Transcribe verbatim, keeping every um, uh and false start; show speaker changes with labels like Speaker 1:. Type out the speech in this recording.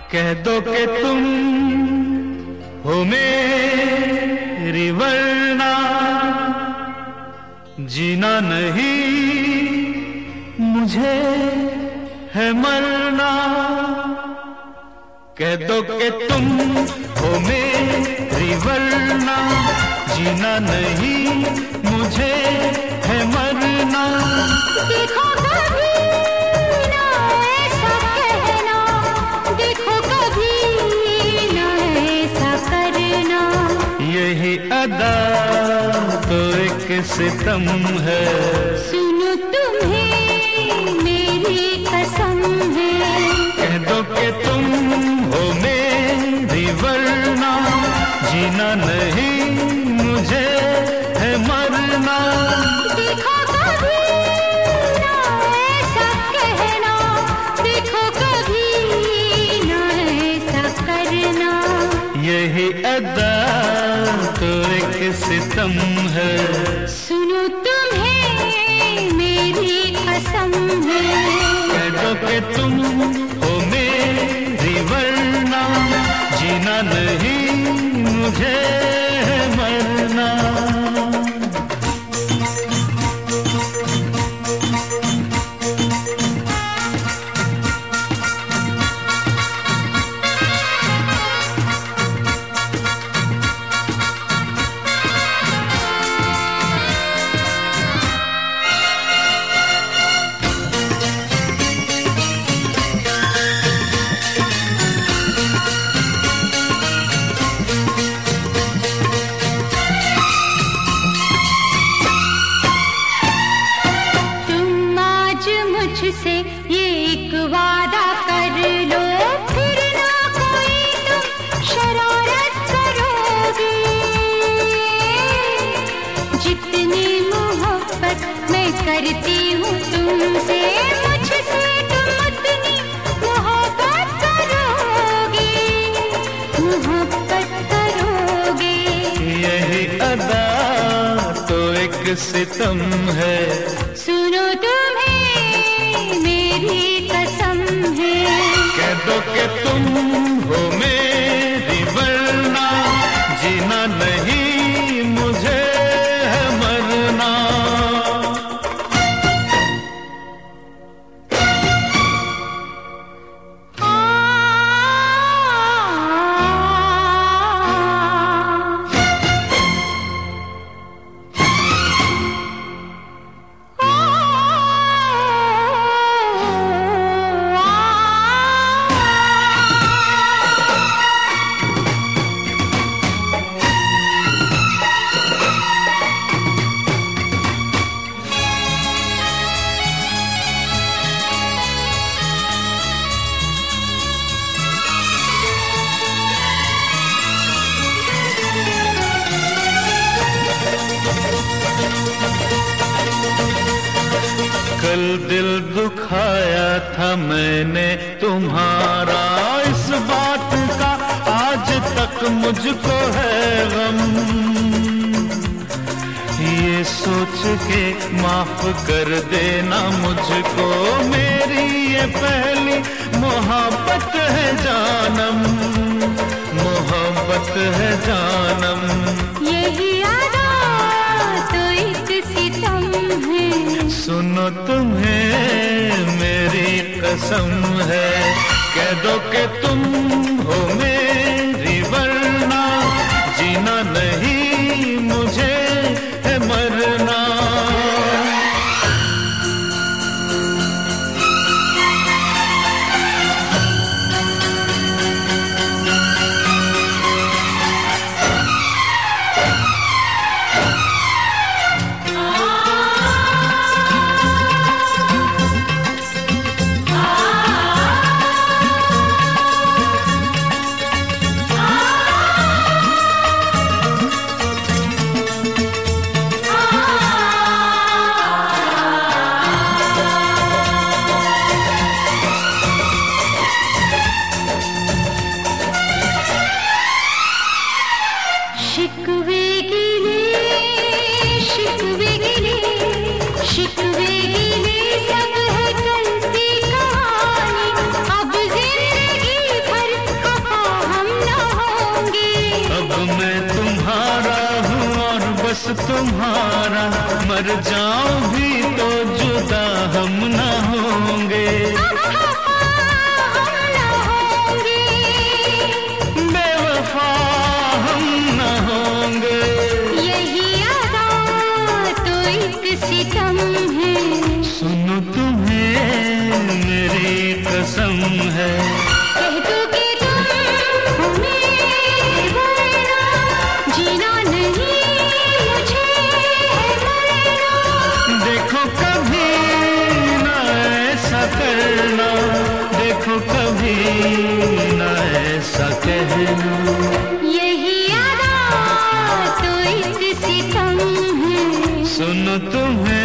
Speaker 1: कह दो कि तुम हो मेरी वरना जीना नहीं मुझे है मरना। कह दो कि तुम हो मेरी वरना जीना नहीं मुझे है मरना।
Speaker 2: देखो कभी ना ऐसा कहना, देखो कभी ना ऐसा करना।
Speaker 1: यही अदा तो एक सितम है।
Speaker 2: सुनो तुम्हें मेरी कसम है।
Speaker 1: कह दो कि तुम हो मेरी वरना जीना नहीं मुझे है मरना।
Speaker 2: देखो कभी ना ऐसा कहना, देखो कभी ना ऐसा करना।
Speaker 1: यही अदा तो एक सितम है।
Speaker 2: सुनो तुम्हें मेरी कसम है।
Speaker 1: कह दो कि तुम हो मेरी वरना जीना नहीं मुझे है मरना।
Speaker 2: मुझसे ये एक वादा कर लो, फिर ना कोई तुम शरारत करोगे। जितनी मोहब्बत मैं करती हूँ तुमसे, मुझसे तुम उतनी मोहब्बत करोगे, मोहब्बत करोगे।
Speaker 1: यही अदा तो एक सितम है।
Speaker 2: सुनो तुम्हें मेरी कसम है।
Speaker 1: कह दो कि तुम हो मेरी वरना जीना नहीं मुझे है मरना। कल दिल दुखाया था मैंने तुम्हारा, इस बात का आज तक मुझको है गम। ये सोच के माफ कर देना मुझको, मेरी ये पहली मोहब्बत है जानम, मोहब्बत है जानम।
Speaker 2: यही आदा तो एक सितम है।
Speaker 1: सुनो तुम्हें मेरी कसम है। कह दो कि तुम हो मेरी वरना जीना नहीं मुझे है मरना। तुम्हारा, मर जाऊं भी तो जुदा हम न होंगे। बेवफा हम न होंगे।
Speaker 2: यही अदा तो एक सितम है।
Speaker 1: सुनो तुम्हें मेरी कसम है,
Speaker 2: कह दो कि तुम हो मेरे वरना, जीना नहीं मुझे है मरना।
Speaker 1: देखो कभी न ऐसा करना, देखो कभी न ऐसा कहना।
Speaker 2: यही अदा तो एक सितम है।
Speaker 1: सुनो तुम्हें